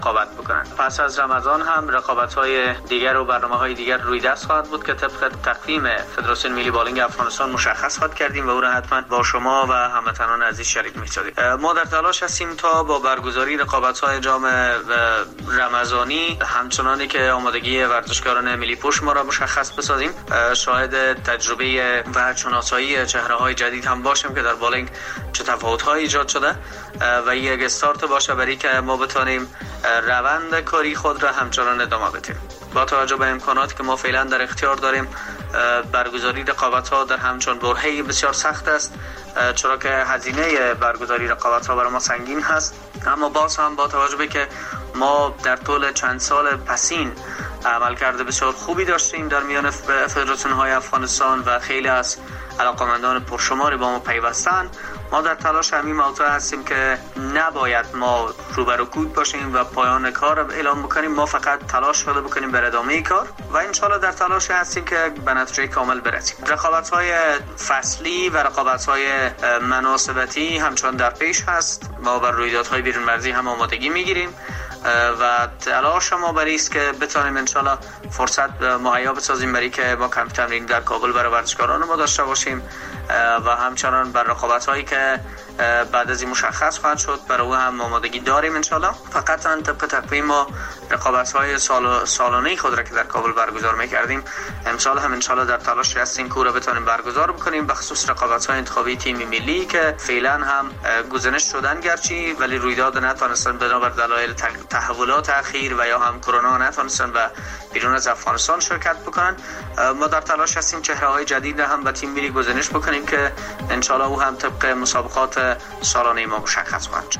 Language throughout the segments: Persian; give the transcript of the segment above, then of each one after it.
رقابت بکنن. پس از رمضان هم رقابت‌های دیگر و برنامه‌های دیگر روی دست خواهد بود که طبق تقویم فدراسیون ملی بولینگ افغانستان مشخص خواهد کردیم و او را حتما با شما و هموطنان عزیز شریک می‌سازیم. ما در تلاش هستیم تا با برگزاری رقابت‌های جام رمضانی همچنانی که آمادگی ورزشکاران ملی پوش ما را مشخص بسازیم، شاهد تجربه و شناسایی چهره‌های جدید هم باشیم که در بولینگ چه تفاوت‌هایی ایجاد شده و یک استارت باشه برای که ما بتونیم روند کاری خود را همچنان ادامه بدیم. با توجه به امکاناتی که ما فعلا در اختیار داریم، برگزاری رقابت‌ها در همچون برهه‌ای بسیار سخت است، چرا که هزینه برگزاری رقابت‌ها برای ما سنگین هست. اما باز هم با توجه به که ما در طول چند سال پسین عملکرد بسیار خوبی داشتیم در میان فدراسیون‌های افغانستان و خیلی از علاقه‌مندان پرشماری با ما پیوستن، ما در تلاش همین موضوع هستیم که نباید ما روبروکود باشیم و پایان کار اعلام بکنیم. ما فقط تلاش شده بکنیم بر ادامه کار و انشالله در تلاش هستیم که به نتیجه کامل برسیم. رقابت‌های فصلی و رقابت‌های مناسبتی همچنان در پیش هست. ما بر رویدادهای بیرون مرزی هم آمادگی میگیریم و تلاش ما برای است که بتونیم انشالله فرصت مهیا بسازیم برای که ما کمپ تمرین در کابل برای ورزشکاران ما داشته باشیم و همچنان بر رقابت‌هایی که بعد از این مشخص خواهد شد برای او هم آمادگی داریم انشالله. فقط طبق تقویم ما رقابت‌های سالانه خود را که در کابل برگزار می‌کردیم امسال هم انشالله در تلاش هستیم که را بتونیم برگزار بکنیم، به خصوص رقابت‌های انتخابی تیم ملی که فعلا هم گزینش شدن گرچه ولی رویداد نتونستن بنابر دلایل تحولات اخیر و یا هم کرونا نتونستن و بیرون از افغانستان شرکت بکنن. ما در تلاش هستیم چهره‌های جدید را هم به تیم ملی گزینش بکنیم که انشالله او هم طبق مسابقات سالانه ما مشخص خواهد شد.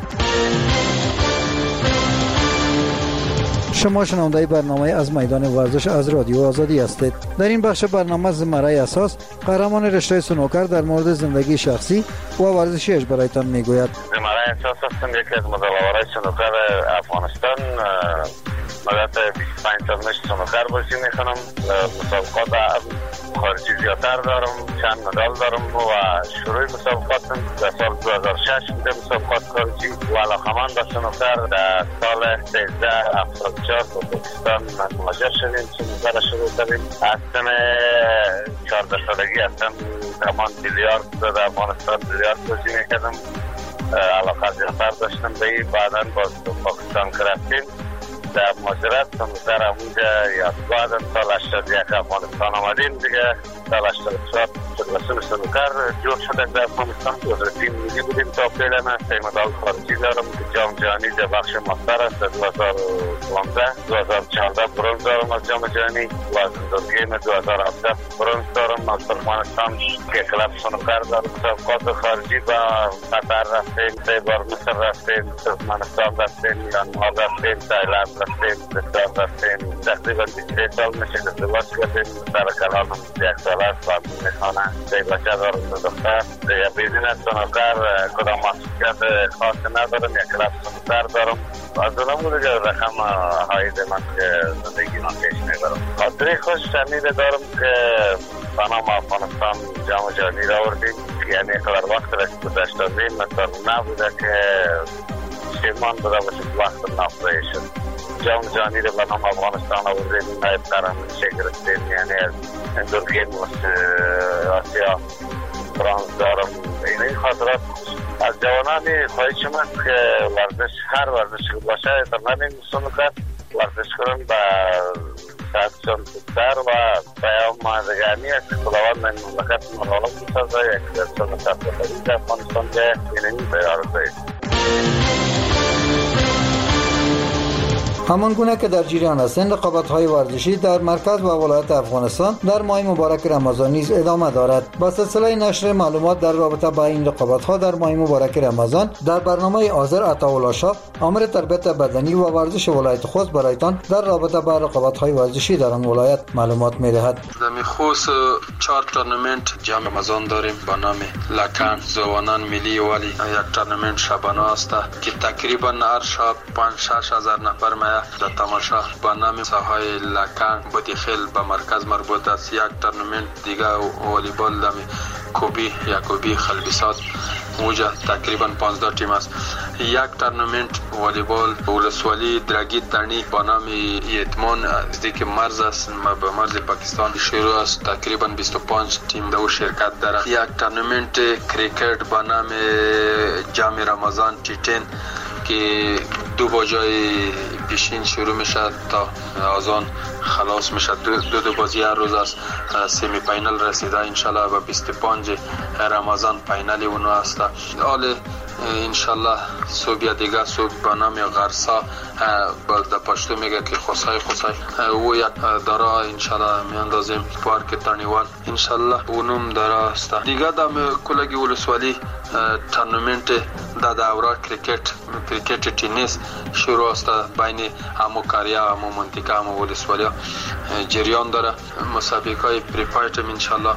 شما شنونده برنامه از میدان ورزش از رادیو آزادی هستید. در این بخش برنامه زمره اساس قهرمان رشته سنوکر در مورد زندگی شخصی و ورزشیش برایتان میگوید. زمره اساس هستم، یکی از مدل‌آوران سنوکر افغانستان. مدت 25 سال میشه سنوکر بازی میکنم. مسابقات خارجی زیادتر دارم، چند مدال دارم و شروع مسابقاتم در سال 2006 بوده مسابقات خارجی و علاقمند به سنوکر. در سال 1374 به پاکستان مهاجر شدیم، سنوکر شروع کردیم. از سن 14 سالگی هستم زمان بیلیارد در افغانستان بیلیارد بازی میکردم، علاقه زیادتر داشتم به این. بعدا باز پاکستان رفتیم در مهاجرت سنوکر همونجا یادگاه سال 81 افغانستان آمدیم دیگه. سال 84 فدراسیون سنوکر جور شده در افغانستان، تیم ملی بودیم تا فعلا. سه مدال خارجی دارم که جام جهانی در بخش ماستر است. 2015 2014 برنز دارم از جام جهانی و از گیم 2017 برنز دارم از ترکمنستان که کلاب سنوکر دارم. مسابقات خارجی با قطر رفتیم، 3 بار مصر رفتیم، ترکمنستان رفتیم، ایران رفتیم، تایلند رفتیم، پاکستان رفتیم. تقریبا 23 سال میشه ازدواج کردیم. سر کلامم 1 سال است و میخوانه 3 بچه دارم، 2 دختر. یا بیزینس سنوکر کدام مسئولیت خاصی ندارم، یک کلاب سنوکر دارم. از اونم دیگه رقم هایی من که زندگی من پیش میبرم. خاطری خوش شنیده دارم که بنام افغانستان جام جهانی را آوردیم، یعنی قدر وقت را که گذشته دیم مثلا نبوده که شیمان بوده باشه وقت نافرایی شد. جام جهانی را بنام افغانستان آوردیم، نایب قهرمانی گرفتیم، یعنی از دورگیم آسیا برانز دارم. این خاطرات از جوانانی خواهی شما که ورزش هر ورزش باشه تمرین سنوکر ورزش کنن به صحتشان بهتر و پیام دگرمی است که خداوند من مملکت مرالم بسازه. یک درصد مسافرت در افغانستان به اینمی بیارده است. همان گونه که در جریان هستند رقابت‌های ورزشی در مرکز و ولایت افغانستان در ماه مبارک رمضان نیز ادامه دارد. با سلسله نشر معلومات در رابطه با این رقابت‌ها در ماه مبارک رمضان در برنامه آذر عطاالله شاه امر تربیت بدنی و ورزش ولایت خوست برایتان در رابطه با رقابت‌های ورزشی در آن ولایت معلومات می‌دهد. در خوست 4 تورنمنت جام رمضان داریم با نام لکن زوانان ملی ولی یک تورنمنت شبانه است که تقریبا هر شب 5-6 هزار نفر میاد در تماشا با نام ساحای لکن بودی خیل به مرکز مربوط است. یک تورنمنت دیگه والیبال دمی کوبی یکوبی خلبیسات اوجا تقریبا 15 تیم است. یک تورنمنت والیبال ولسوالی درگی ترنی با نام یتمان نزدیک مرز است، به مرز پاکستان شروع است. تقریبا 25 تیم در شرکت دارد. یک تورنمنت کریکت با نام جام رمضان تی10 که 2 باجای پیشین شروع میشه تا آزان خلاص میشه. دو بازی هر روز است. سمی فاینال رسیده انشالله و 25 رمضان فاینال اونو است. حال انشالله صبح دیگه صبح با نام غرسا در پشتو میگه که خصای او یک داره انشالله میاندازیم پارک ترنیوال انشالله اونم داره است. دیگه دم کلگی ولسوالی تورنمنت در دوره کریکت تنیس شروع است بین همو کاریا همو منطقه همو ولسوالی جریان داره. مسابقه های پریپایت انشالله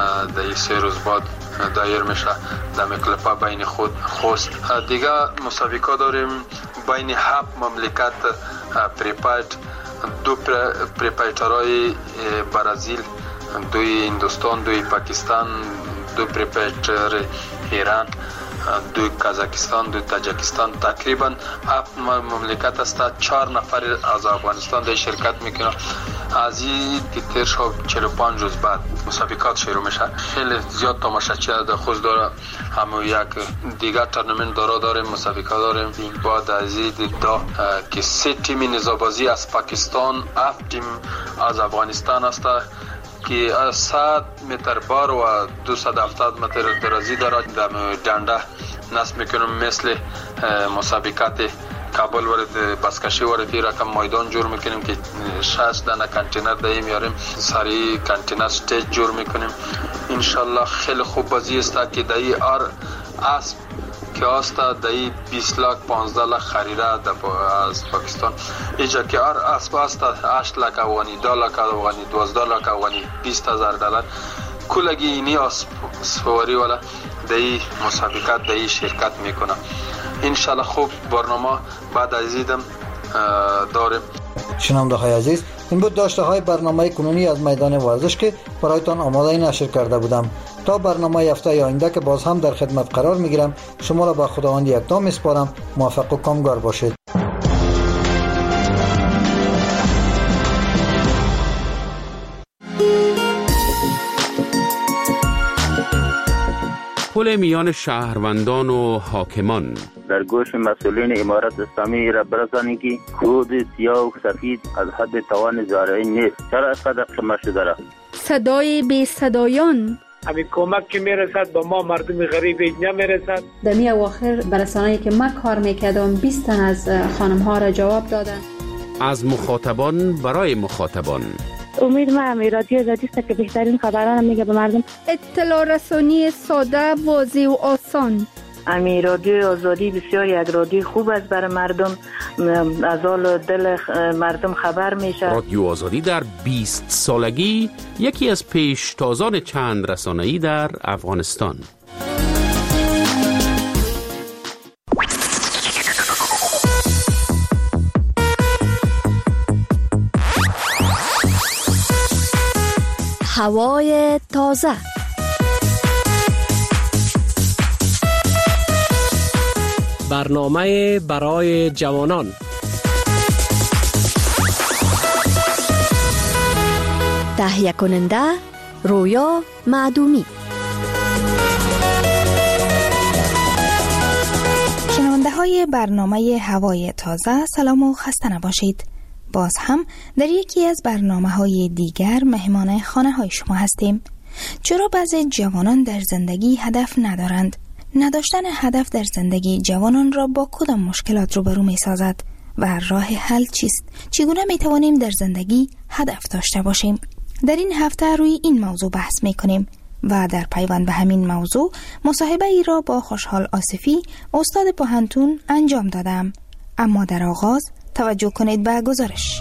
در 3 روز بعد دایر میشه در مکلپا بین خود خوست. دیگه مسابقه داریم بین 7 مملکت پریپایت، 2 پریپایترهای برازیل، 2 هندوستان، 2 پاکستان، 2 پریپایتر ایران، 2 کازاکستان، 2 تاجیکستان. تقریبا 7 مملکت است. 4 نفر از افغانستان در شرکت میکنه. از این تیر شب 45 روز بعد مسابقات شروع میشه. خیلی زیاد تماشاچی در خوز داره. همو یک دیگر تورنمنت داریم، مسابقه داریم. بعد از این که 3 تیم نزابازی از پاکستان، 7 تیم از افغانستان است که 100 متر بار و 270 متر درازی دارد. در ڈنڈا نصب میکنم مثل مسابقات کابل ورد بسکشی ورد رقم میدان جور میکنیم که 60 دانه کانتینر دهیم یاریم سری کانتینر سټیج جور میکنیم. انشالله خیلی خوب بازی است که دایی ار اسب که است دایی 20 لاک 15 لاک خریده از پاکستان. اینجا که ار اسب است 8 لاک افغانی، 2 لاک افغانی، 12 لاک افغانی، $20,000 کلگی اینی اسب سواری والا دایی مسابقات دایی شرکت میکنه. انشالله خوب برنامه بعد از دیدم داریم. شنونده های عزیز، این بود داشته های برنامه کنونی از میدان ورزش که برایتان آماده نشر کرده بودم. تا برنامه هفته آینده که باز هم در خدمت قرار میگیرم، شما را به خداوند یکتا میسپارم. موفق و کامگار باشید. پل میان شهروندان و حاکمان. در گوش مسئولین امارت اسلامی را برسانید که کود سیاه و سفید از حد توان زارعی نیست. چرا اینقدر قیمت شده را؟ صدای بی صدایان. همین کمک که میرسد با ما مردم غریب اینجا میرسد. دمی اواخر برسانه‌ای که من کار میکردم 20 تن از خانم ها را جواب دادن. از مخاطبان برای مخاطبان. امید ما رادیو آزادی است که بهترین خبران میگه به مردم. اطلاع رسانی ساده، واضح و آسان. رادیو آزادی بسیار یک رادیو خوب است برای مردم. از حال دل مردم خبر میشه. رادیو آزادی در 20 سالگی یکی از پیشتازان چند رسانه‌ای در افغانستان. هوای تازه. برنامه برای جوانان. تهیه کننده رویا معدومی. شنونده های برنامه هوای تازه، سلام و خسته نباشید. باز هم در یکی از برنامه‌های دیگر مهمان خانه‌های شما هستیم. چرا بعضی جوانان در زندگی هدف ندارند؟ نداشتن هدف در زندگی جوانان را با کدام مشکلات روبرو می‌سازد و راه حل چیست؟ چگونه می‌توانیم در زندگی هدف داشته باشیم؟ در این هفته روی این موضوع بحث می‌کنیم و در پیوند به همین موضوع مصاحبه ای را با خوشحال آصفی، استاد پوهنتون انجام دادم. اما در آغاز توجه کنید به گزارش.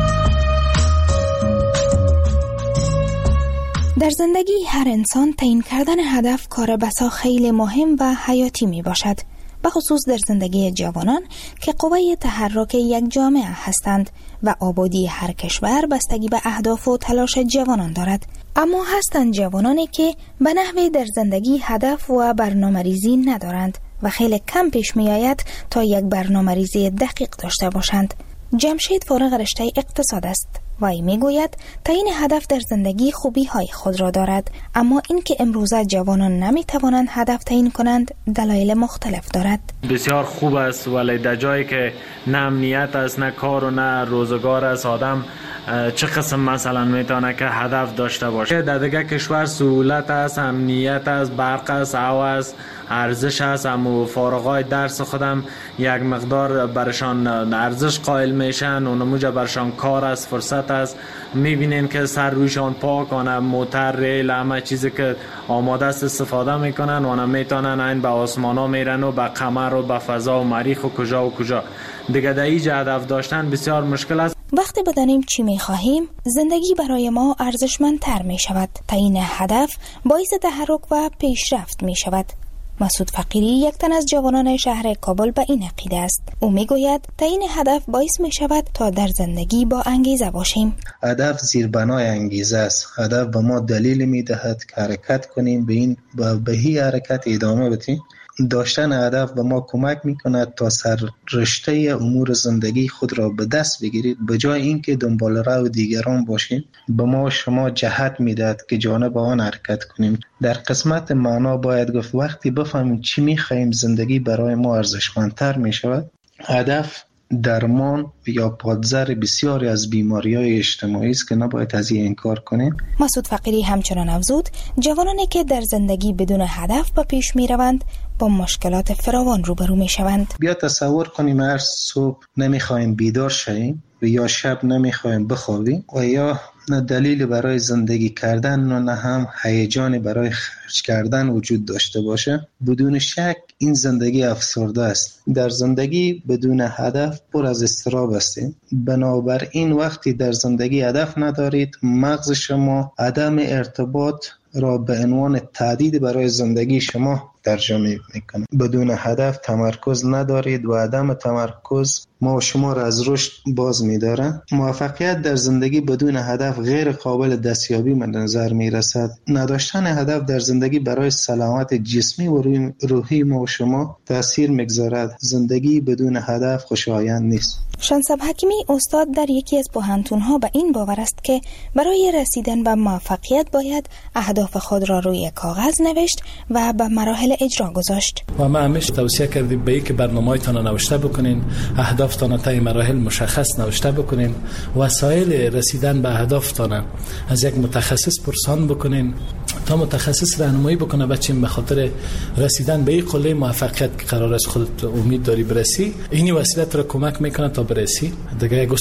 در زندگی هر انسان تعیین کردن هدف کار بسا خیلی مهم و حیاتی می باشد. و خصوص در زندگی جوانان که قوه تحرک یک جامعه هستند و آبادی هر کشور بستگی به اهداف و تلاش جوانان دارد. اما هستند جوانانی که به نحوی در زندگی هدف و برنامه‌ریزی ندارند و خیلی کم پیش می آید تا یک برنامه‌ریزی دقیق داشته باشند. جمشید فارغ رشته اقتصاد است و ای می گوید تعیین هدف در زندگی خوبی های خود را دارد، اما اینکه امروزه جوانان نمی توانند هدف تعیین کنند دلایل مختلف دارد. بسیار خوب است ولی در جایی که نه امنیت است، نه کار و نه روزگار است، آدم چه قسم مثلا میتونه که هدف داشته باشه؟ در دیگه کشور سهولت است، امنیت است، برق است، هوا است، ارزش است، اما فارغای درس خودم یک مقدار برشان ارزش قائل میشن و نموجه برشان کار است، فرصت است. میبینین که سر رویشان پاکانه، موتر، ریل، همه چیزی که آماده است استفاده میکنن و میتونن این به آسمان ها میرن و به قمر و به فضا و مریخ و کجا دیگه. در اینجا هدف داشتن بسیار مشکل است. وقتی بدانیم چی می‌خواهیم، زندگی برای ما ارزشمندتر می‌شود. تعیین هدف باعث تحرک و پیشرفت می‌شود. مسعود فقیری یک تن از جوانان شهر کابل به این عقیده است. او میگوید تعیین هدف باعث می‌شود تا در زندگی با انگیزه باشیم. هدف زیربنای انگیزه است. هدف به ما دلیل می‌دهد که حرکت کنیم، به این حرکت ادامه بدیم. داشتن هدف به ما کمک میکند تا سررشته امور زندگی خود را به دست بگیرید. به جای اینکه دنبال رو دیگران باشیم، به ما شما جهت میدهد که جانب آن حرکت کنیم. در قسمت معنا باید گفت وقتی بفهمیم چی میخواهیم زندگی برای ما ارزشمندتر میشود. هدف درمان یا پادزر بسیاری از بیماری‌های اجتماعی است که نباید از این انکار کنیم. مسعود فقیری همچنان افزود جوانانی که در زندگی بدون هدف به پیش میروند با مشکلات فراوان روبرو میشوند. بیا تصور کنیم هر صبح نمیخوایم بیدار شویم و یا شب نمیخوایم بخوابیم و یا نه دلیلی برای زندگی کردن و نه هم هیجانی برای خرج کردن وجود داشته باشه. بدون شک این زندگی افسرده است. در زندگی بدون هدف پر از اضطراب هستیم. بنابراین وقتی در زندگی هدف ندارید، مغز شما عدم ارتباط را به عنوان تهدید برای زندگی شما ترجمه میکنه. بدون هدف تمرکز ندارید و عدم تمرکز ما و شما را از رشد باز می‌داره. موفقیت در زندگی بدون هدف غیر قابل دستیابی به نظر میرسد. نداشتن هدف در زندگی برای سلامت جسمی و روحی ما و شما تأثیر میگذارد. زندگی بدون هدف خوشایند نیست. شانصب حکیمی استاد در یکی از پوهنتون‌ها به این باور است که برای رسیدن به موفقیت باید اهداف خود را روی کاغذ نوشت و به مراحل اجرا گذاشت. و ما همیشه توصیه کردیم به اینکه برنامه‌تان نوشته بکنین، اهدافتان تا مراحل مشخص نوشته بکنین، وسایل رسیدن به اهدافتان از یک متخصص پرسان بکنین تا متخصص راهنمایی بکنه بچین به خاطر رسیدن به این قله موفقیت که قرار است خودت امید داری برسی. این وسیله را کمک میکنه تا برسی. دیگه